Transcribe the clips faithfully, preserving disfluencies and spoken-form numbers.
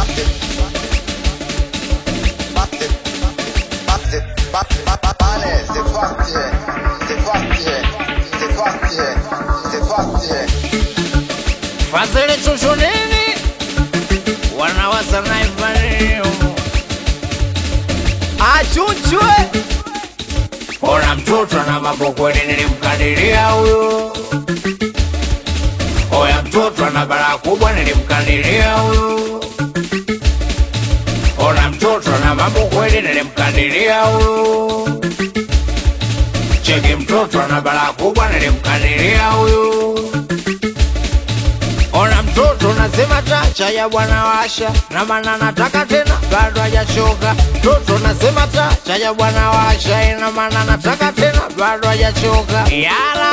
Fazele chuchunini wanawaza naifani achuchwe. Ona mtoto na mambo kweli nilimkadiria huyo. Oya mtoto na bara kubwa nilimkadiria huyo. Ona mtoto na mambo kweli nilimkadiria huyo. Cheki mtoto na bara kubwa nilimkadiria huyo. Ona mtoto nasema tacha ya bwana washa, na maana nataka tena bado hajachoka. Mtoto nasema tacha ya bwana washa, ina maana nataka tena bado hajachoka. Yala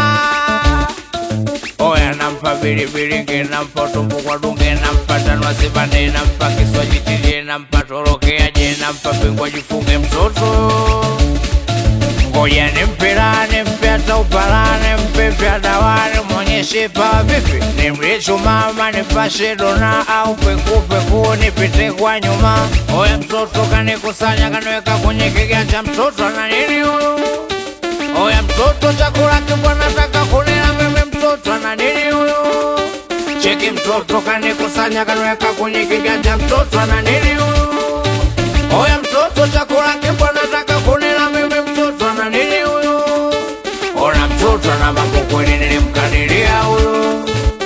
oya nampa bilibili nge, nampa tumbu kwa dunge, nampa tanwa zibane, nampa kiswa jitilie, nampa torokea je, nampa pingwa jifunge mtoto. Ngoja nimpira, nimpe hata upalane, mpe vya dawani, mwonyeshe pa vipi. Nimrichu mama, nipashe dona au peku peku, nipite kwa nyuma. Oya mtoto kanikusanya, kaniweka kwenye kiganja. Mtoto ana nini huyu? Oya mtoto chakula kibwa nataka kunila mimi. Mtoto ana nini huyu? Cheki mtoto kanikusanya, kaniweka kwenye kiganja. Mtoto ana nini huyu? Oya mtoto chakula kibwa nataka kunila mimi. Mtoto ana nini huyu? Ona mtoto na mambo kweli nilimkadiria huyu.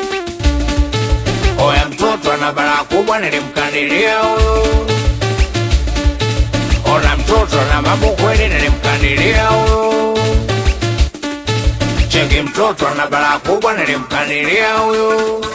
Oya mtoto na bara kubwa nilimkadiria huyu. Ona mtoto na mambo kweli nilimkadiria huyu. Cheki mtoto na bara kubwa nilimkadiria huyu.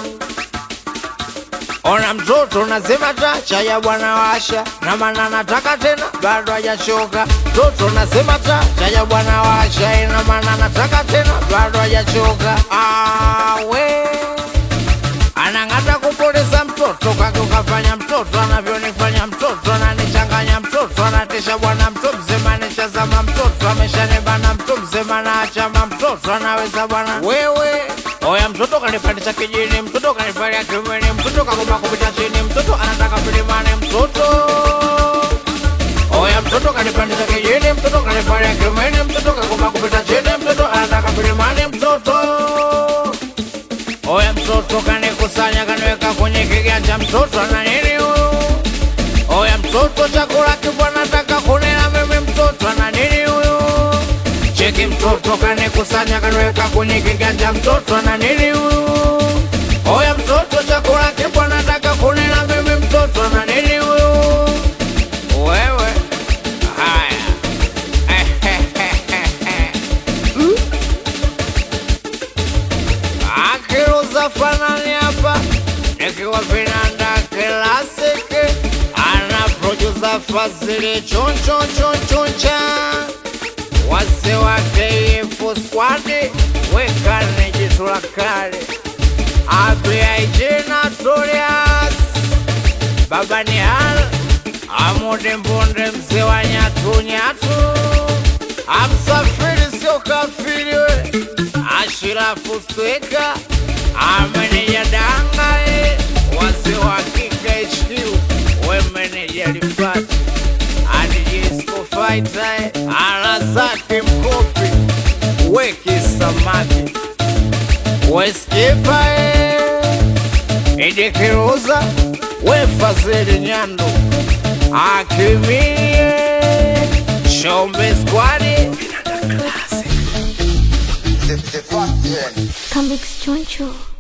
Ona mtoto nasema tacha ya bwana washa, na maana nataka tena bado hajachoka. Mtoto nasema tacha ya bwana washa, ina maana nataka tena bado hajachoka. Awe anangata kupoleza mtoto kake ukafanya. Mtoto anavyonifanya, mtoto ananichanganya, mtoto anatisha bwana. Mtu mzima nishazama, mtoto ameshanibana, mtu mzima naachama, mtoto anaweza bwana wewe. Oya mtoto kanipandisha kijini, mtoto kanifalia kimwini, mtoto kagoma kupita chini, mtoto anataka pilimani. Mtoto oya mtoto kanipandisha kijini, mtoto kanifalia kimwini, mtoto kagoma kupita chini, mtoto anataka pilimani. Mtoto oya mtoto kanikusanya, kaniweka kwenye kiganja. Mtoto ana nini huyu? Oya mtoto chakula kibwa nataka kunila mimi. Mtoto ana nini huyu? Cheki mtoto kanikusanya, kaniweka kwenye kiganja. Mtoto ana nini huyu? Oya mtoto chakula kibwa nataka kunila mimi. Mtoto ana nini huyu? Wewe haya akiruza fanani hapa, nikiwa vinanda klasiki, ana producer Fazili choncho chonchoncha. Wase wake ifu squadi, wekane jitu la kale. Abi aijina Torias, baba ni hal, amude mbonde mze wa nyatu nyatu. Amsafiri sio kafiri we, ashirafu sweka, ameneja dangae. Wase wakika H Q, we meneja lifati, adijisko fighter, alazaki mkopi, weki samaki, weskipa idikiruza, we Fazili Nyando, akimie Shombe squadi. Come Choncho.